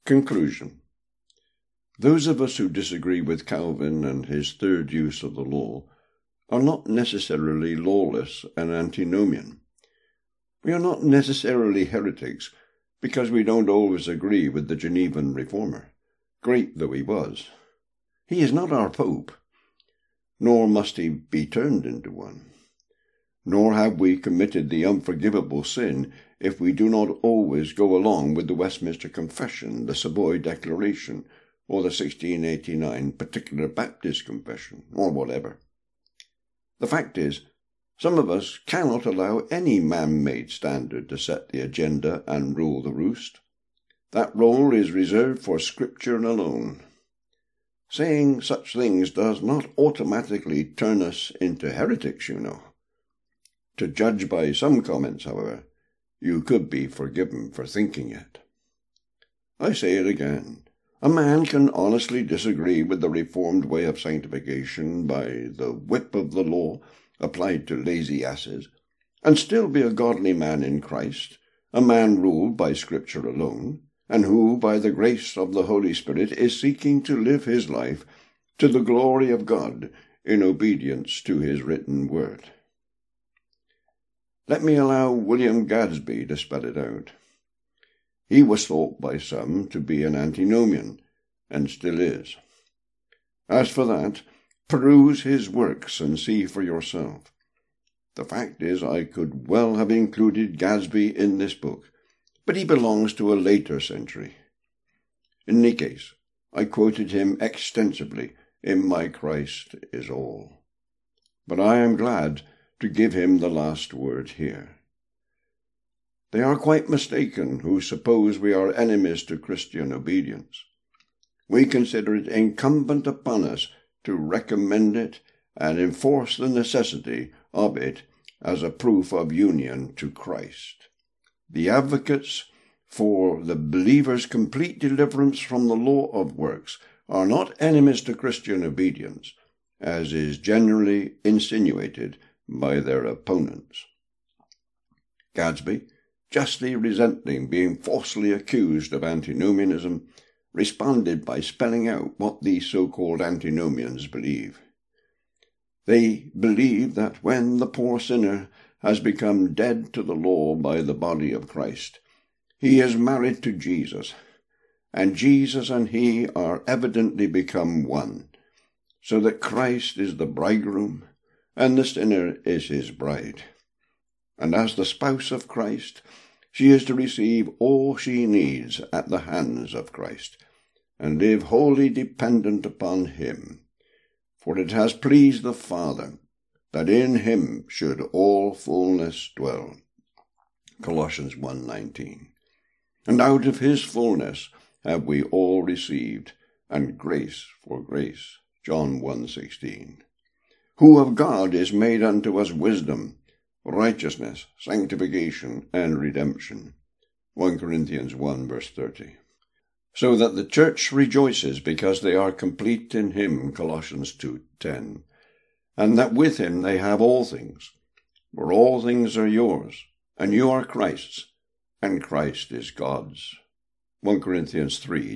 Conclusion. Those of us who disagree with Calvin and his third use of the law are not necessarily lawless and antinomian. We are not necessarily heretics because we don't always agree with the Genevan reformer, great though he was. He is not our Pope, nor must he be turned into one. Nor have we committed the unforgivable sin if we do not always go along with the Westminster Confession, the Savoy Declaration, or the 1689 Particular Baptist Confession, or whatever. The fact is, some of us cannot allow any man-made standard to set the agenda and rule the roost. That role is reserved for Scripture alone. Saying such things does not automatically turn us into heretics, you know. To judge by some comments, however, you could be forgiven for thinking it. I say it again. A man can honestly disagree with the Reformed way of sanctification by the whip of the law applied to lazy asses, and still be a godly man in Christ, a man ruled by Scripture alone, and who, by the grace of the Holy Spirit, is seeking to live his life to the glory of God in obedience to his written word. Let me allow William Gadsby to spell it out. He was thought by some to be an antinomian, and still is. As for that, peruse his works and see for yourself. The fact is, I could well have included Gadsby in this book, but he belongs to a later century. In any case, I quoted him extensively in My Christ is All. But I am glad to give him the last word here. They are quite mistaken who suppose we are enemies to Christian obedience. We consider it incumbent upon us to recommend it and enforce the necessity of it as a proof of union to Christ. The advocates for the believer's complete deliverance from the law of works are not enemies to Christian obedience, as is generally insinuated by their opponents. Gadsby, justly resenting being falsely accused of antinomianism, responded by spelling out what these so-called antinomians believe. They believe that when the poor sinner has become dead to the law by the body of Christ, he is married to Jesus, and Jesus and he are evidently become one, so that Christ is the bridegroom, and the sinner is his bride. And as the spouse of Christ, she is to receive all she needs at the hands of Christ, and live wholly dependent upon him. For it has pleased the Father that in him should all fullness dwell. Colossians 1:19. And out of his fullness have we all received, and grace for grace. John 1:16. Who of God is made unto us wisdom, righteousness, sanctification, and redemption. 1 Corinthians 1 verse 30. So that the church rejoices because they are complete in him, Colossians 2:10, and that with him they have all things, for all things are yours, and you are Christ's, and Christ is God's. 1 Corinthians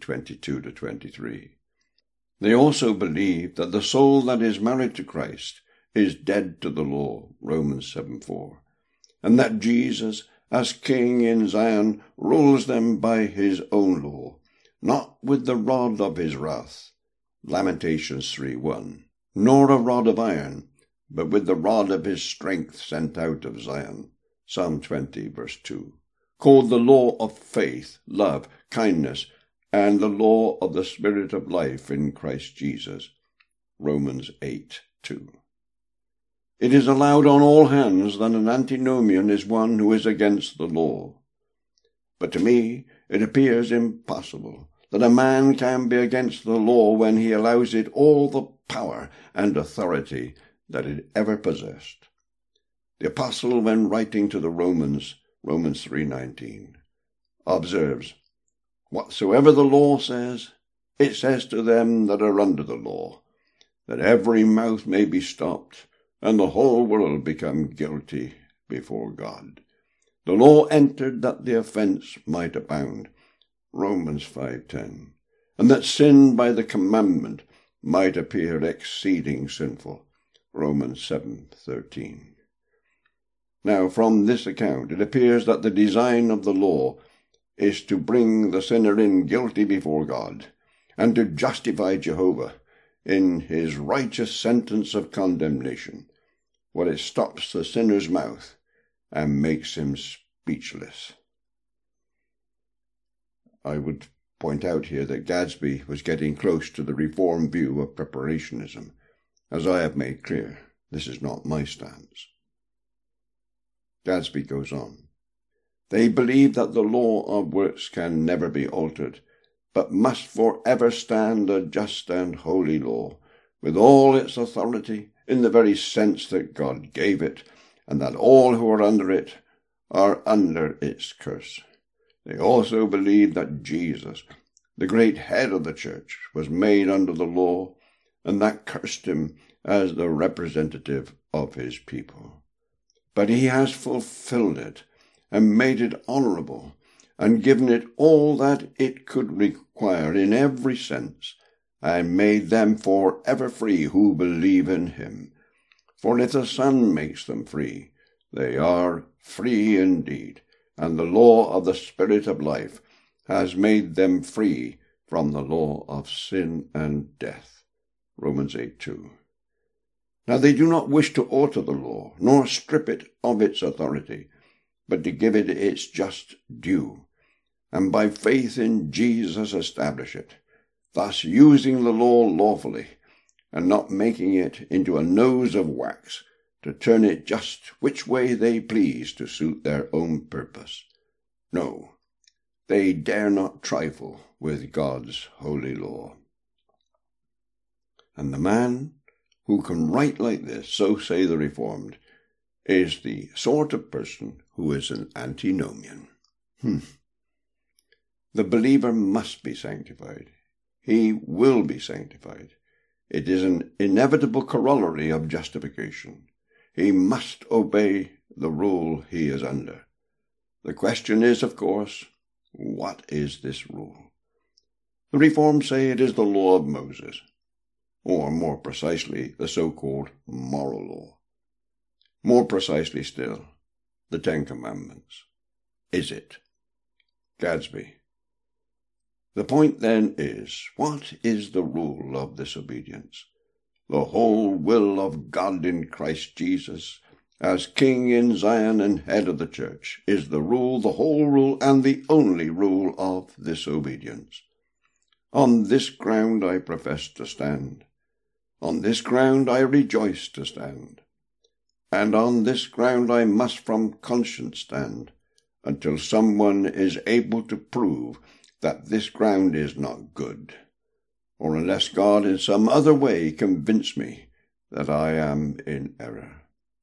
3:22-23. They also believe that the soul that is married to Christ is dead to the law, Romans 7:4, and that Jesus, as King in Zion, rules them by his own law, not with the rod of his wrath, Lamentations 3:1, nor a rod of iron, but with the rod of his strength sent out of Zion, Psalm 20 verse 2, called the law of faith, love, kindness, and the law of the Spirit of life in Christ Jesus, Romans 8:2. It is allowed on all hands that an antinomian is one who is against the law. But to me it appears impossible that a man can be against the law when he allows it all the power and authority that it ever possessed. The apostle, when writing to the Romans 3:19, observes, "Whatsoever the law says, it says to them that are under the law, that every mouth may be stopped, and the whole world become guilty before God. The law entered that the offense might abound, Romans 5:10, and that sin by the commandment might appear exceeding sinful, Romans 7:13. Now, from this account, it appears that the design of the law is to bring the sinner in guilty before God, and to justify Jehovah in his righteous sentence of condemnation, where it stops the sinner's mouth and makes him speechless. I would point out here that Gadsby was getting close to the Reformed view of preparationism. As I have made clear, this is not my stance. Gadsby goes on. They believe that the law of works can never be altered, but must forever stand a just and holy law, with all its authority in the very sense that God gave it, and that all who are under it are under its curse. They also believe that Jesus, the great head of the church, was made under the law, and that cursed him as the representative of his people. But he has fulfilled it, and made it honorable, and given it all that it could require in every sense, and made them forever free who believe in him. For if the Son makes them free, they are free indeed, and the law of the Spirit of life has made them free from the law of sin and death. Romans 8:2. Now they do not wish to alter the law, nor strip it of its authority, but to give it its just due, and by faith in Jesus establish it, thus using the law lawfully, and not making it into a nose of wax, to turn it just which way they please to suit their own purpose. No, they dare not trifle with God's holy law. And the man who can write like this, so say the Reformed, is the sort of person who is an antinomian. The believer must be sanctified. He will be sanctified. It is an inevitable corollary of justification. He must obey the rule he is under. The question is, of course, what is this rule? The Reformed say it is the law of Moses, or more precisely, the so-called moral law. More precisely still, the Ten Commandments. Is it? Gadsby. The point then is, what is the rule of this obedience? The whole will of God in Christ Jesus, as King in Zion and head of the church, is the rule, the whole rule, and the only rule of this obedience. On this ground I profess to stand. On this ground I rejoice to stand. And on this ground I must from conscience stand, until someone is able to prove that this ground is not good, or unless God in some other way convince me that I am in error.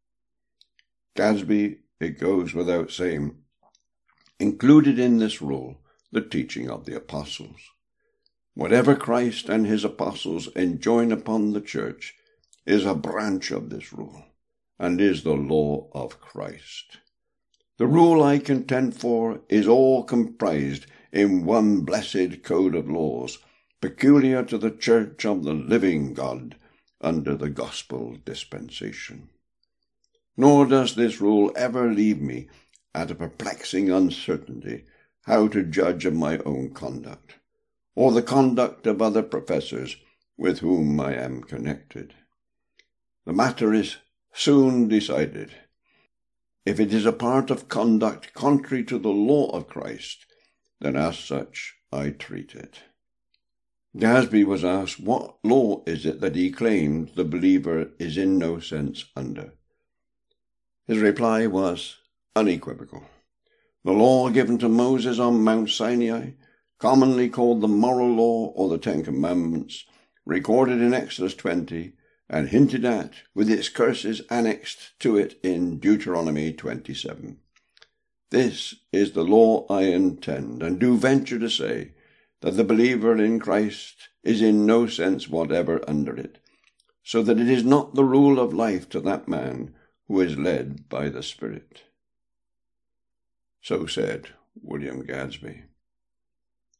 Gadsby, it goes without saying, included in this rule the teaching of the apostles. Whatever Christ and his apostles enjoin upon the church is a branch of this rule, and is the law of Christ. The rule I contend for is all comprised in one blessed code of laws, peculiar to the church of the living God under the gospel dispensation. Nor does this rule ever leave me at a perplexing uncertainty how to judge of my own conduct, or the conduct of other professors with whom I am connected. The matter is soon decided. If it is a part of conduct contrary to the law of Christ, then as such I treat it. Gadsby was asked what law is it that he claimed the believer is in no sense under. His reply was unequivocal. The law given to Moses on Mount Sinai, commonly called the moral law or the Ten Commandments, recorded in Exodus 20, and hinted at, with its curses annexed to it in Deuteronomy 27. This is the law I intend, and do venture to say that the believer in Christ is in no sense whatever under it, so that it is not the rule of life to that man who is led by the Spirit. So said William Gadsby.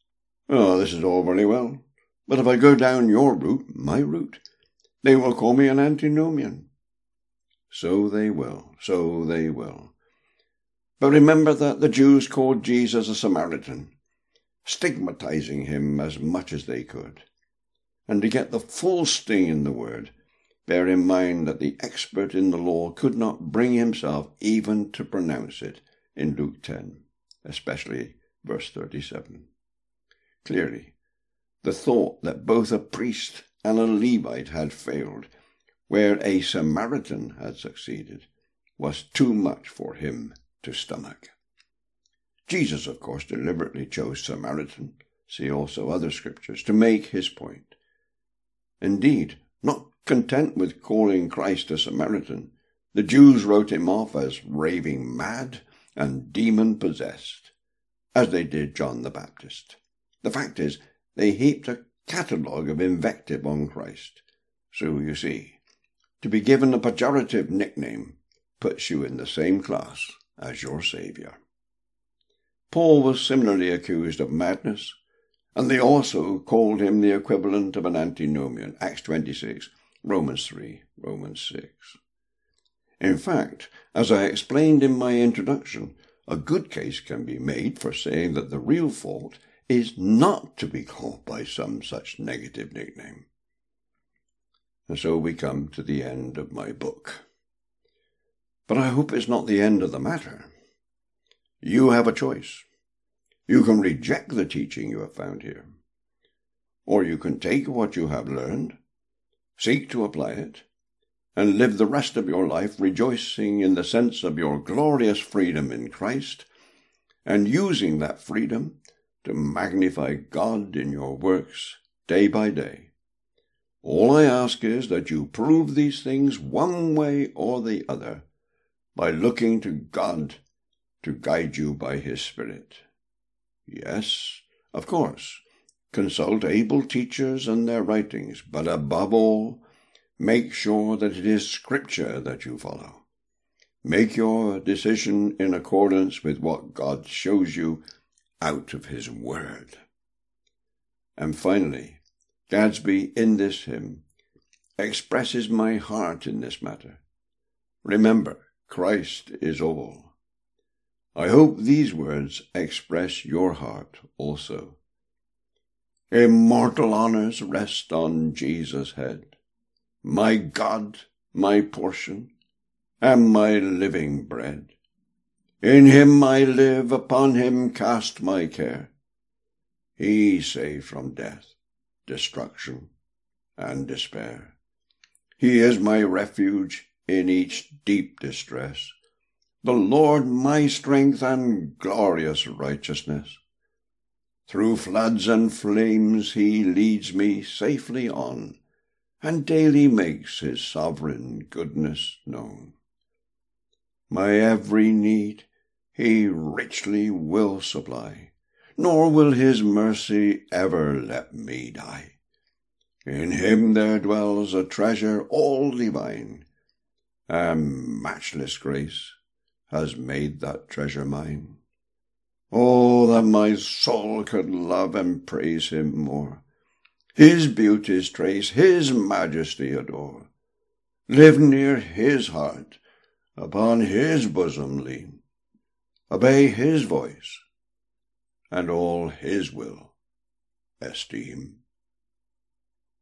Oh, this is all very well, but if I go down your route, my route, they will call me an antinomian. So they will, so they will. But remember that the Jews called Jesus a Samaritan, stigmatizing him as much as they could. And to get the full sting in the word, bear in mind that the expert in the law could not bring himself even to pronounce it in Luke 10, especially verse 37. Clearly, the thought that both a priest and a Levite had failed, where a Samaritan had succeeded, was too much for him to stomach. Jesus, of course, deliberately chose Samaritan, see also other scriptures, to make his point. Indeed, not content with calling Christ a Samaritan, the Jews wrote him off as raving mad and demon-possessed, as they did John the Baptist. The fact is, they heaped a catalogue of invective on Christ. So, you see, to be given a pejorative nickname puts you in the same class as your Saviour. Paul was similarly accused of madness, and they also called him the equivalent of an antinomian, Acts 26, Romans 3, Romans 6. In fact, as I explained in my introduction, a good case can be made for saying that the real fault is not to be called by some such negative nickname. And so we come to the end of my book. But I hope it's not the end of the matter. You have a choice. You can reject the teaching you have found here, or you can take what you have learned, seek to apply it, and live the rest of your life rejoicing in the sense of your glorious freedom in Christ, and using that freedom to magnify God in your works day by day. All I ask is that you prove these things one way or the other by looking to God to guide you by his Spirit. Yes, of course, consult able teachers and their writings, but above all, make sure that it is Scripture that you follow. Make your decision in accordance with what God shows you out of his word. And finally, Gadsby, in this hymn, expresses my heart in this matter. Remember, Christ is all. I hope these words express your heart also. Immortal honors rest on Jesus' head, my God, my portion, and my living bread. In him I live, upon him cast my care. He saved from death, destruction, and despair. He is my refuge in each deep distress, the Lord my strength and glorious righteousness. Through floods and flames he leads me safely on, and daily makes his sovereign goodness known. My every need he richly will supply, nor will his mercy ever let me die. In him there dwells a treasure all divine, and matchless grace has made that treasure mine. Oh, that my soul could love and praise him more, his beauties trace, his majesty adore, live near his heart, upon his bosom lean, obey his voice, and all his will esteem.